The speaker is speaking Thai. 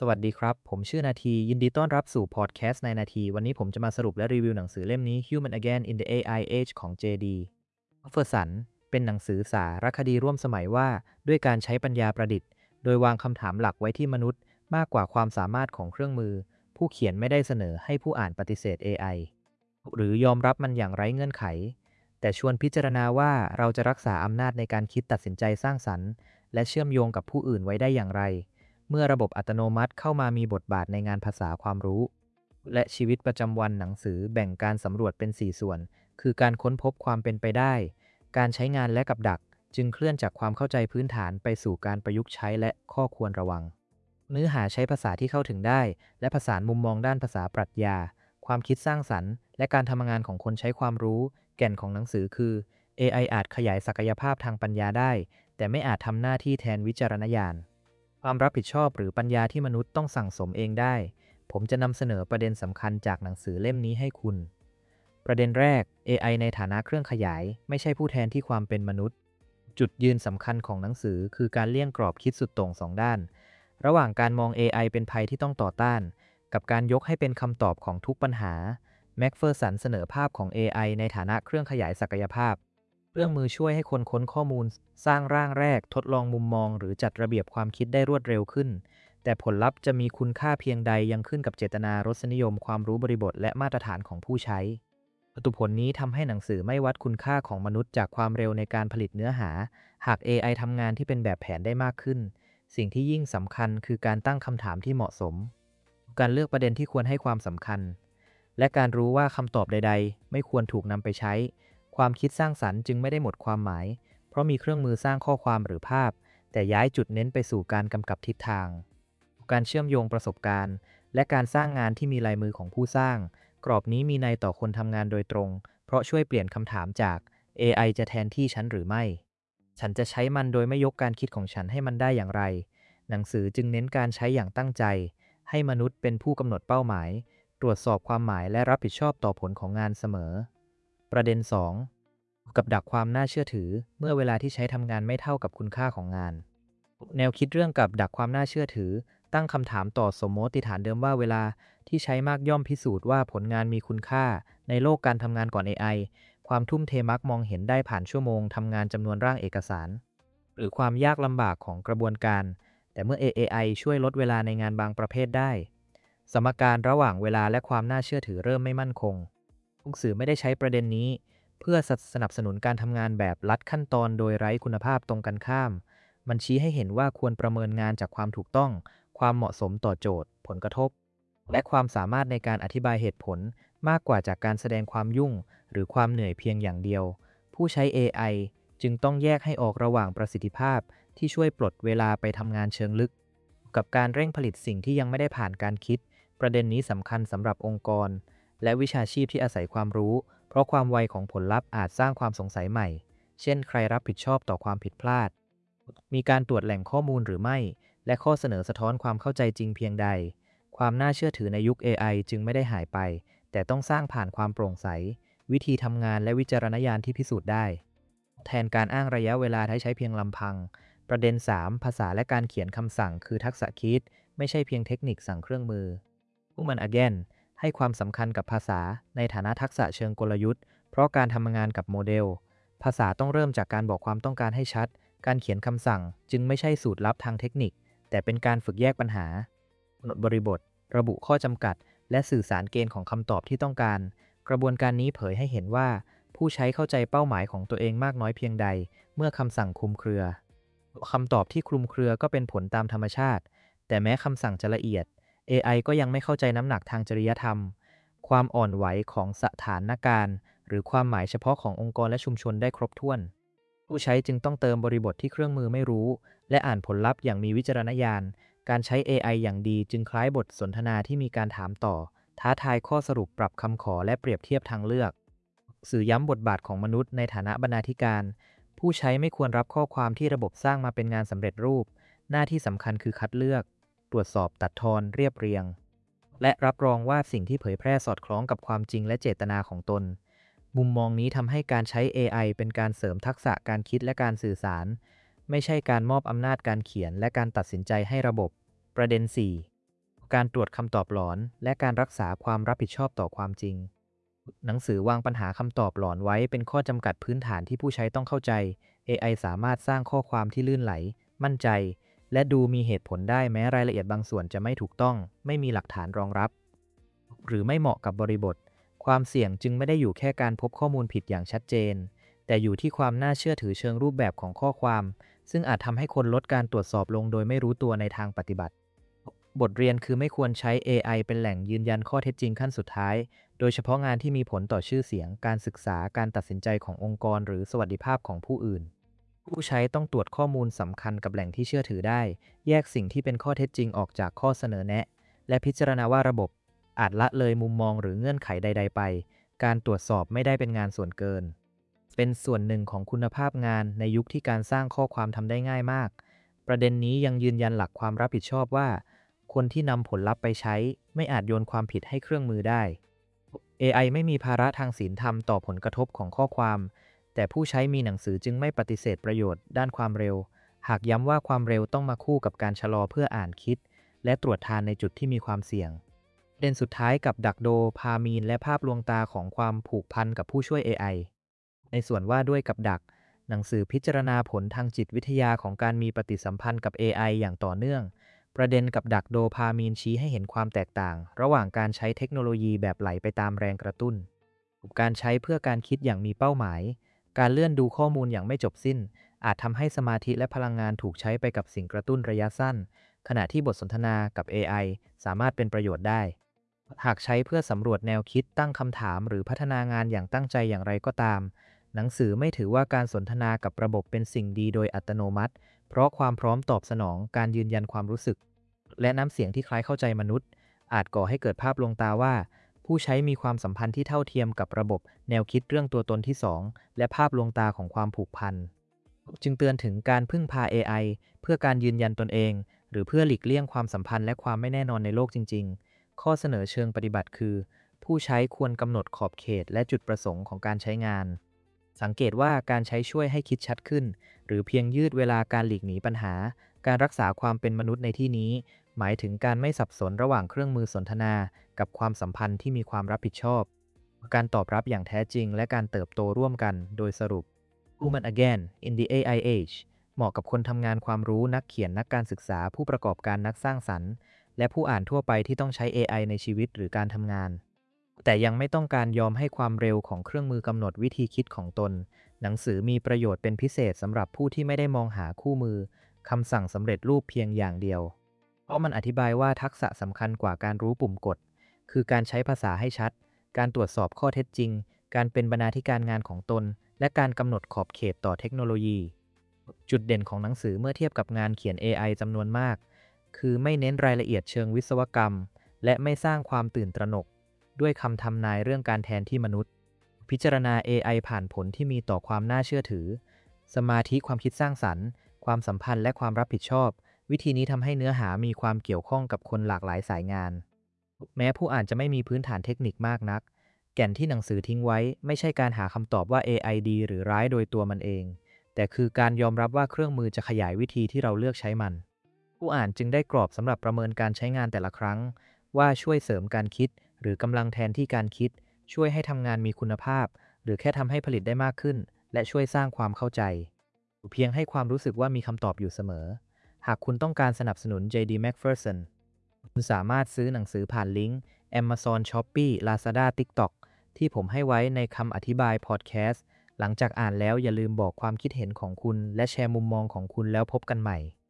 สวัสดีครับ ผมชื่อนาทียินดีต้อนรับสู่พอดแคสต์ในนาทีวันนี้ผมจะมาสรุปและรีวิวหนังสือเล่มนี้ Human Again in the AI Age ของ JD อฟเฟอร์สันเป็นหนังสือสารคดีร่วมสมัยว่าด้วยการใช้ปัญญาประดิษฐ์โดยวางคำถามหลักไว้ที่มนุษย์มากกว่าความสามารถของเครื่องมือผู้เขียนไม่ได้เสนอให้ผู้อ่านปฏิเสธ AI หรือยอมรับมันอย่างไร้เงื่อนไขแต่ชวนพิจารณาว่าเราจะรักษาอำนาจในการคิดตัดสินใจสร้างสรรค์และเชื่อมโยงกับผู้อื่นไว้ได้อย่างไร เมื่อระบบอัตโนมัติเข้ามามีบทบาทในงานภาษาความรู้และชีวิตประจำวันหนังสือแบ่งการสำรวจเป็น4ส่วนคือการค้นพบความเป็นไปได้การใช้งานและกับดักจึงเคลื่อนจากความเข้าใจพื้นฐานไปสู่การประยุกต์ใช้และข้อควรระวังเนื้อหาใช้ภาษาที่เข้าถึงได้และผสานมุมมองด้านภาษาปรัชญาความคิดสร้างสรรค์และการทำงานของคนใช้ความรู้แก่นของหนังสือคือ AI อาจขยายศักยภาพทางปัญญาได้แต่ไม่อาจทำหน้าที่แทนวิจารณญาณ ความรับผิดชอบหรือปัญญาที่มนุษย์ต้องสั่งสมเองได้ ผมจะนำเสนอประเด็นสำคัญจากหนังสือเล่มนี้ให้คุณ ประเด็นแรก AI ในฐานะเครื่องขยายไม่ใช่ผู้แทนที่ความเป็นมนุษย์ จุดยืนสำคัญของหนังสือคือการเลี่ยงกรอบคิดสุดโต่งสองด้าน ระหว่างการมอง AI เป็นภัยที่ต้องต่อต้าน กับการยกให้เป็นคำตอบของทุกปัญหา แม็กเฟอร์สันเสนอภาพของ AI ในฐานะเครื่องขยายศักยภาพ เครื่องมือช่วยให้คนค้นข้อมูลสร้างร่างแรกทดลองมุมมองหรือจัดระเบียบความคิดได้รวดเร็วขึ้นแต่ผลลัพธ์จะมีคุณค่าเพียงใดยังขึ้นกับเจตนารสนิยมความรู้บริบทและมาตรฐานของผู้ใช้ปตุผลนี้ทำให้หนังสือไม่วัดคุณค่าของมนุษย์จากความเร็วในการผลิตเนื้อหาหาก AI ทำงานที่เป็นแบบแผนได้มากขึ้นสิ่งที่ยิ่งสำคัญคือการตั้งคำถามที่เหมาะสมการเลือกประเด็นที่ควรให้ความสำคัญและการรู้ว่าคำตอบใดๆไม่ควรถูกนำไปใช้ ความคิดสร้างสรรค์จึงไม่ได้หมดความหมาย เพราะมีเครื่องมือสร้างข้อความหรือภาพ แต่ย้ายจุดเน้นไปสู่การกำกับทิศทาง การเชื่อมโยงประสบการณ์ และการสร้างงานที่มีลายมือของผู้สร้าง กรอบนี้มีนัยต่อคนทำงานโดยตรง เพราะช่วยเปลี่ยนคำถามจาก AI จะแทนที่ฉันหรือไม่ ฉันจะใช้มันโดยไม่ยกการคิดของฉันให้มันได้อย่างไร หนังสือจึงเน้นการใช้อย่างตั้งใจ ให้มนุษย์เป็นผู้กำหนดเป้าหมาย ตรวจสอบความหมายและรับผิดชอบต่อผลของงานเสมอ ประเด็น2กับดักความน่าเชื่อถือเมื่อเวลาที่ใช้ทำงานไม่เท่ากับคุณค่าของงาน แนวคิดเรื่องกับดักความน่าเชื่อถือตั้งคำถามต่อสมมติฐานเดิมว่าเวลาที่ใช้มากย่อมพิสูจน์ว่าผลงานมีคุณค่าในโลกการทำงานก่อน AI ความทุ่มเทมักมองเห็นได้ผ่านชั่วโมงทำงานจำนวนร่างเอกสารหรือความยากลำบากของกระบวนการแต่เมื่อ AI ช่วยลดเวลาในงานบางประเภทได้สมการระหว่างเวลาและความน่าเชื่อถือเริ่มไม่มั่นคงทุกสื่อไม่ได้ใช้ประเด็นนี้เพื่อสนับสนุนการทำงานแบบลัดขั้นตอนโดยไร้คุณภาพตรงกันข้าม มันชี้ให้เห็นว่าควรประเมินงานจากความถูกต้อง ความเหมาะสมต่อโจทย์ ผลกระทบ และความสามารถในการอธิบายเหตุผลมากกว่าจากการแสดงความยุ่งหรือความเหนื่อยเพียงอย่างเดียว ผู้ใช้ AI จึงต้องแยกให้ออกระหว่างประสิทธิภาพที่ช่วยปลดเวลาไปทำงานเชิงลึกกับการเร่งผลิตสิ่งที่ยังไม่ได้ผ่านการคิด ประเด็นนี้สำคัญสำหรับองค์กรและวิชาชีพที่อาศัยความรู้ เพราะความไวของผลลัพธ์อาจสร้างความสงสัยใหม่ เช่นใครรับผิดชอบต่อความผิดพลาด มีการตรวจแหล่งข้อมูลหรือไม่ และข้อเสนอสะท้อนความเข้าใจจริงเพียงใด ความน่าเชื่อถือในยุค AI จึงไม่ได้หายไป แต่ต้องสร้างผ่านความโปร่งใส วิธีทำงานและวิจารณญาณที่พิสูจน์ได้ แทนการอ้างระยะเวลาที่ใช้เพียงลำพัง ประเด็น3ภาษาและการเขียนคำสั่งคือทักษะคิด ไม่ใช่เพียงเทคนิคสั่งเครื่องมือพวกมัน again ให้ความสำคัญกับภาษาในฐานะทักษะเชิงกลยุทธ์ เพราะการทำงานกับโมเดล ภาษาต้องเริ่มจากการบอกความต้องการให้ชัด การเขียนคำสั่งจึงไม่ใช่สูตรลับทางเทคนิค แต่เป็นการฝึกแยกปัญหากำหนดบริบท ระบุข้อจำกัด และสื่อสารเกณฑ์ของคำตอบที่ต้องการ กระบวนการนี้เผยให้เห็นว่า ผู้ใช้เข้าใจเป้าหมายของตัวเองมากน้อยเพียงใด เมื่อคำสั่งคลุมเครือ คำตอบที่คลุมเครือก็เป็นผลตามธรรมชาติ แต่แม้คำสั่งจะละเอียด AI ก็ยังไม่เข้าใจน้ำหนักทางจริยธรรม ความอ่อนไหวของสถานการณ์ หรือความหมายเฉพาะขององค์กรและชุมชนได้ครบถ้วน ผู้ใช้จึงต้องเติมบริบทที่เครื่องมือไม่รู้ และอ่านผลลัพธ์อย่างมีวิจารณญาณ การใช้ AI อย่างดีจึงคล้ายบทสนทนาที่มีการถามต่อ ท้าทายข้อสรุปปรับคำขอและเปรียบเทียบทางเลือก สื่อย้ำบทบาทของมนุษย์ในฐานะบรรณาธิการ ผู้ใช้ไม่ควรรับข้อความที่ระบบสร้างมาเป็นงานสำเร็จรูป หน้าที่สำคัญคือคัดเลือก ตรวจสอบตัดทอนเรียบเรียง และรับรองว่าสิ่งที่เผยแพร่สอดคล้องกับความจริงและเจตนาของตน มุมมองนี้ทำให้การใช้ AI เป็นการเสริมทักษะการคิดและการสื่อสาร ไม่ใช่การมอบอำนาจการเขียนและการตัดสินใจให้ระบบ ประเด็น4 การตรวจคำตอบหลอนและการรักษาความรับผิดชอบต่อความจริงหนังสือวางปัญหาคำตอบหลอนไว้เป็นข้อจำกัดพื้นฐานที่ผู้ใช้ต้องเข้าใจ AI สามารถสร้างข้อความที่ลื่นไหลมั่นใจและดูมีเหตุผลได้แม้รายละเอียดบางส่วนจะไม่ถูกต้องไม่มีหลักฐานรองรับหรือไม่เหมาะกับบริบทความเสี่ยงจึงไม่ได้อยู่แค่การพบข้อมูลผิดอย่างชัดเจนแต่อยู่ที่ความน่าเชื่อถือเชิงรูปแบบของข้อความซึ่งอาจทำให้คนลดการตรวจสอบลงโดยไม่รู้ตัวในทางปฏิบัติบทเรียนคือไม่ควรใช้ AI เป็นแหล่งยืนยันข้อเท็จจริงขั้นสุดท้ายโดยเฉพาะงานที่มีผลต่อชื่อเสียงการศึกษาการตัดสินใจขององค์กรหรือสวัสดิภาพของผู้อื่น ผู้ใช้ต้องตรวจข้อมูลสำคัญกับแหล่งที่เชื่อถือได้ แยกสิ่งที่เป็นข้อเท็จจริงออกจากข้อเสนอแนะ และพิจารณาว่าระบบอาจละเลยมุมมองหรือเงื่อนไขใดๆไป การตรวจสอบไม่ได้เป็นงานส่วนเกิน เป็นส่วนหนึ่งของคุณภาพงานในยุคที่การสร้างข้อความทำได้ง่ายมาก ประเด็นนี้ยังยืนยันหลักความรับผิดชอบว่า คนที่นำผลลัพธ์ไปใช้ไม่อาจโยนความผิดให้เครื่องมือได้ AI ไม่มีภาระทางศีลธรรมต่อผลกระทบของข้อความ แต่ผู้ใช้มีหนังสือจึงไม่ปฏิเสธประโยชน์ด้านความเร็ว หากย้ำว่าความเร็วต้องมาคู่กับการชะลอเพื่ออ่านคิด และตรวจทานในจุดที่มีความเสี่ยงประเด็นสุดท้ายกับดักโดพามีนและภาพลวงตาของความผูกพันกับผู้ช่วย AI ในส่วนว่าด้วยกับดัก หนังสือพิจารณาผลทางจิตวิทยาของการมีปฏิสัมพันธ์กับ AI อย่างต่อเนื่อง ประเด็นกับดักโดพามีนชี้ให้เห็นความแตกต่าง ระหว่างการใช้เทคโนโลยีแบบไหลไปตามแรงกระตุ้นกับการใช้เพื่อการคิดอย่างมีเป้าหมาย การเลื่อนดูข้อมูลอย่างไม่จบสิ้นอาจทำให้สมาธิและพลังงานถูกใช้ไปกับสิ่งกระตุ้นระยะสั้นขณะที่บทสนทนากับ AI สามารถเป็นประโยชน์ได้หากใช้เพื่อสำรวจแนวคิดตั้งคำถามหรือพัฒนางานอย่างตั้งใจอย่างไรก็ตามหนังสือไม่ถือว่าการสนทนากับระบบเป็นสิ่งดีโดยอัตโนมัติเพราะความพร้อมตอบสนองการยืนยันความรู้สึกและน้ำเสียงที่คล้ายเข้าใจมนุษย์อาจก่อให้เกิดภาพลวงตาว่าผู้ใช้มีความสัมพันธ์ที่เท่าเทียมกับระบบแนวคิดเรื่องตัวตนที่สองและภาพลวงตาของความผูกพันจึงเตือนถึงการพึ่งพา AI เพื่อการยืนยันตนเองหรือเพื่อหลีกเลี่ยงความสัมพันธ์และความไม่แน่นอนในโลกจริงๆข้อเสนอเชิงปฏิบัติคือผู้ใช้ควรกำหนดขอบเขตและจุดประสงค์ของการใช้งานสังเกตว่าการใช้ช่วยให้คิดชัดขึ้นหรือเพียงยืดเวลาการหลีกหนีปัญหาการรักษาความเป็นมนุษย์ในที่นี้หมายถึงการไม่สับสนระหว่างเครื่องมือสนทนากับความสัมพันธ์ที่มีความรับผิดชอบการตอบรับอย่างแท้จริงและการเติบโตร่วมกันโดยสรุป Human Again in the AI Age เหมาะกับคนทำงานความรู้นักเขียนนักการศึกษาผู้ประกอบการนักสร้างสรรค์และผู้อ่านทั่วไปที่ต้องใช้ AI ในชีวิตหรือการทำงานแต่ยังไม่ต้องการยอมให้ความเร็วของเครื่องมือกำหนดวิธีคิดของตนหนังสือมีประโยชน์เป็นพิเศษสำหรับผู้ที่ไม่ได้มองหาคู่มือคำสั่งสำเร็จรูปเพียงอย่างเดียวเพราะมันอธิบายว่าทักษะสำคัญกว่าการรู้ปุ่มกดคือการใช้ภาษาให้ชัดการตรวจสอบข้อเท็จจริงการเป็นบรรณาธิการงานของตนและการกำหนดขอบเขตต่อเทคโนโลยีจุดเด่นของหนังสือเมื่อเทียบกับงานเขียน AI จำนวนมากคือไม่เน้นรายละเอียดเชิงวิศวกรรมและไม่สร้างความตื่นตระหนกด้วยคำทำนายเรื่องการแทนที่มนุษย์พิจารณา AI ผ่านผลที่มีต่อความน่าเชื่อถือสมาธิความคิดสร้างสรรค์ความสัมพันธ์และความรับผิดชอบวิธีนี้ทำให้เนื้อหามีความเกี่ยวข้องกับคนหลากหลายสายงานแม้ผู้อ่านจะไม่มีพื้นฐานเทคนิคมากนักแก่นที่หนังสือทิ้งไว้ไม่ใช่การหาคำตอบว่า AI ดีหรือร้ายโดยตัวมันเองแต่คือการยอมรับว่าเครื่องมือจะขยายวิธีที่เราเลือกใช้มันผู้อ่านจึงได้กรอบสำหรับประเมินการใช้งานแต่ละครั้งว่าช่วยเสริมการคิดหรือกำลังแทนที่การคิดช่วยให้ทำงานมีคุณภาพหรือแค่ทำให้ผลิตได้มากขึ้นและช่วยสร้างความเข้าใจเพียงให้ความรู้สึกว่ามีคำตอบอยู่เสมอหากคุณต้องการสนับสนุน JD Macpherson คุณสามารถซื้อหนังสือผ่านลิงก์ Amazon Shopee Lazada TikTok ที่ผมให้ไว้ในคำอธิบายพอดแคสต์หลังจากอ่านแล้วอย่าลืมบอกความคิดเห็นของคุณและแชร์มุมมองของคุณแล้วพบกันใหม่